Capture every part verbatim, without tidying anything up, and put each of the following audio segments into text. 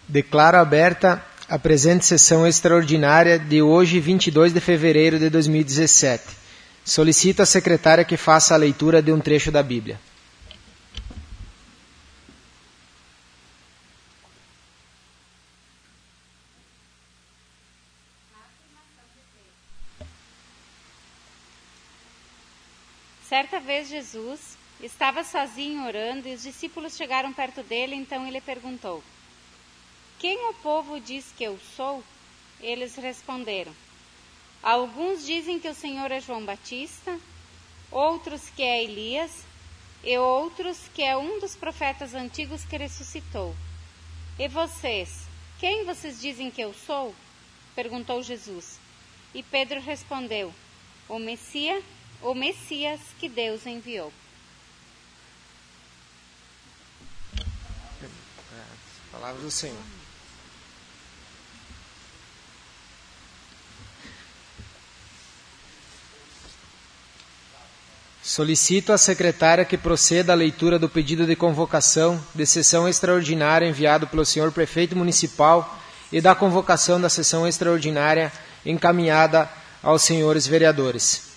Declaro aberta a presente sessão extraordinária de hoje, vinte e dois de fevereiro de dois mil e dezessete. Solicito à secretária que faça a leitura de um trecho da Bíblia. Certa vez Jesus estava sozinho orando e os discípulos chegaram perto dele, então ele perguntou: Quem o povo diz que eu sou? Eles responderam: Alguns dizem que o Senhor é João Batista, outros que é Elias, e outros que é um dos profetas antigos que ressuscitou. E vocês, quem vocês dizem que eu sou? Perguntou Jesus. E Pedro respondeu: O Messias, o Messias que Deus enviou. Palavra do Senhor. Solicito à secretária que proceda à leitura do pedido de convocação de sessão extraordinária enviado pelo senhor Prefeito Municipal e da convocação da sessão extraordinária encaminhada aos senhores vereadores.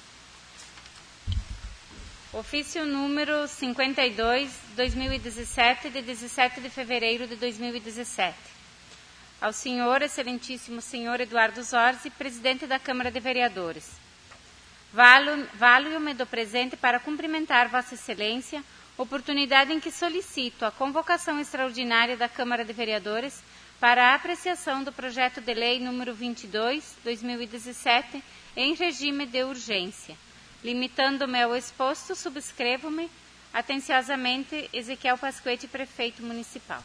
Ofício número cinquenta e dois, dois mil e dezessete, de dezessete de fevereiro de dois mil e dezessete. Ao senhor, excelentíssimo senhor Eduardo Zorzi, presidente da Câmara de Vereadores. Valho-me do presente para cumprimentar Vossa Excelência, oportunidade em que solicito a convocação extraordinária da Câmara de Vereadores para a apreciação do projeto de lei número vinte e dois, dois mil e dezessete, em regime de urgência. Limitando-me ao exposto, subscrevo-me atenciosamente Ezequiel Pasquete, prefeito municipal.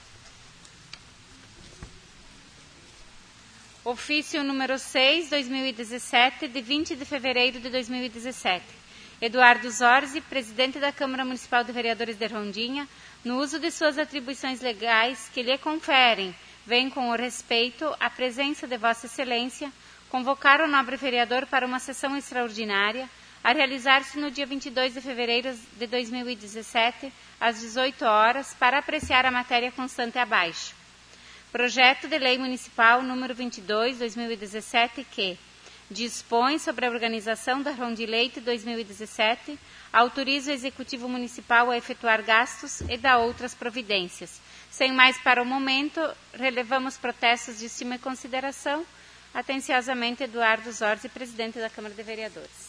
Ofício número seis, dois mil e dezessete, de vinte de fevereiro de dois mil e dezessete. Eduardo Zorzi, presidente da Câmara Municipal de Vereadores de Rondinha, no uso de suas atribuições legais que lhe conferem, vem com o respeito à presença de Vossa Excelência, convocar o nobre vereador para uma sessão extraordinária, a realizar-se no dia vinte e dois de fevereiro de dois mil e dezessete, às dezoito horas, para apreciar a matéria constante abaixo. Projeto de Lei Municipal número vinte e dois, dois mil e dezessete, que dispõe sobre a organização da Rondileite dois mil e dezessete, autoriza o Executivo Municipal a efetuar gastos e dá outras providências. Sem mais para o momento, relevamos protestos de estima e consideração. Atenciosamente, Eduardo Zorzi, presidente da Câmara de Vereadores.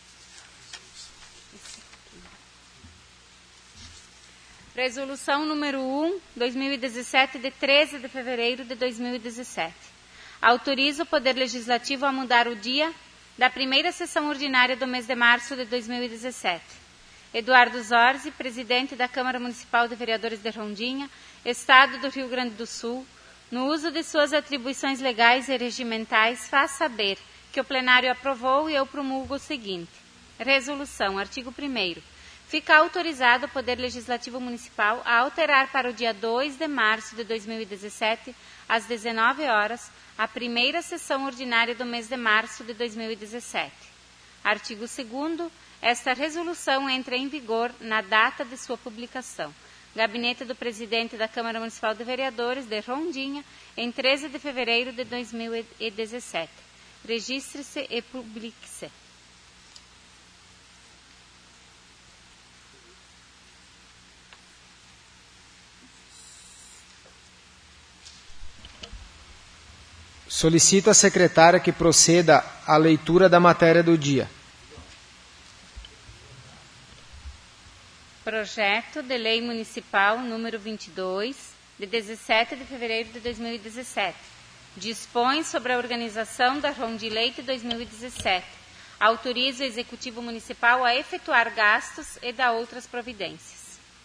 Resolução número um, dois mil e dezessete, de treze de fevereiro de dois mil e dezessete. Autoriza o Poder Legislativo a mudar o dia da primeira sessão ordinária do mês de março de dois mil e dezessete. Eduardo Zorzi, presidente da Câmara Municipal de Vereadores de Rondinha, Estado do Rio Grande do Sul, no uso de suas atribuições legais e regimentais, faz saber que o plenário aprovou e eu promulgo o seguinte. Resolução, artigo primeiro. Fica autorizado o Poder Legislativo Municipal a alterar para o dia dois de março de dois mil e dezessete, às dezenove horas, a primeira sessão ordinária do mês de março de dois mil e dezessete. Artigo segundo. Esta resolução entra em vigor na data de sua publicação. Gabinete do Presidente da Câmara Municipal de Vereadores de Rondinha, em treze de fevereiro de dois mil e dezessete. Registre-se e publique-se. Solicito à secretária que proceda à leitura da matéria do dia. Projeto de Lei Municipal número vinte e dois, de dezessete de fevereiro de dois mil e dezessete. Dispõe sobre a organização da Rondileite dois mil e dezessete. Autoriza o Executivo Municipal a efetuar gastos e dá outras providências.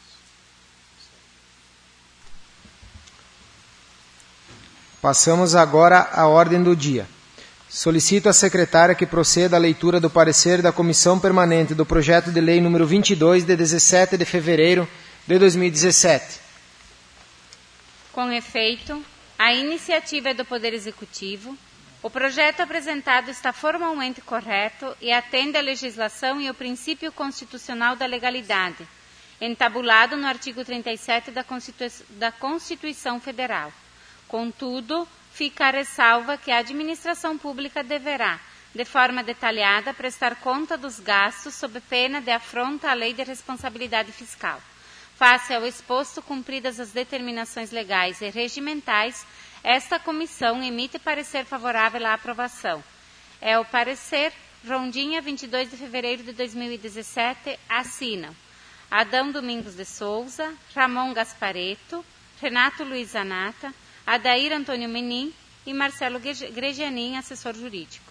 Passamos agora à ordem do dia. Solicito à secretária que proceda à leitura do parecer da Comissão Permanente do Projeto de Lei número vinte e dois, de dezessete de fevereiro de dois mil e dezessete. Com efeito, a iniciativa é do Poder Executivo. O projeto apresentado está formalmente correto e atende à legislação e ao princípio constitucional da legalidade, entabulado no artigo trinta e sete da Constituição Federal. Contudo, fica a ressalva que a administração pública deverá, de forma detalhada, prestar conta dos gastos sob pena de afronta à lei de responsabilidade fiscal. Face ao exposto, cumpridas as determinações legais e regimentais, esta comissão emite parecer favorável à aprovação. É o parecer Rondinha, vinte e dois de fevereiro de dois mil e dezessete, assinam Adão Domingos de Souza, Ramon Gaspareto, Renato Luiz Zanata, Adair Antônio Menin e Marcelo Gregianin, assessor jurídico.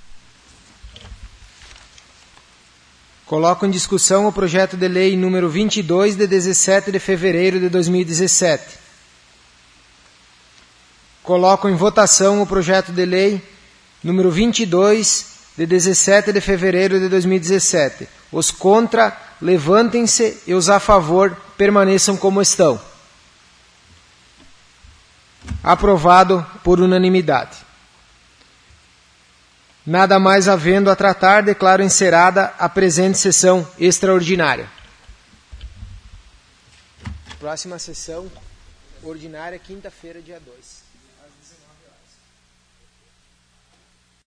Coloco em discussão o projeto de lei número vinte e dois, de dezessete de fevereiro de dois mil e dezessete. Coloco em votação o projeto de lei número vinte e dois, de dezessete de fevereiro de dois mil e dezessete. Os contra, levantem-se, e os a favor, permaneçam como estão. Aprovado por unanimidade. Nada mais havendo a tratar, declaro encerrada a presente sessão extraordinária. Próxima sessão ordinária, quinta-feira, dia dois.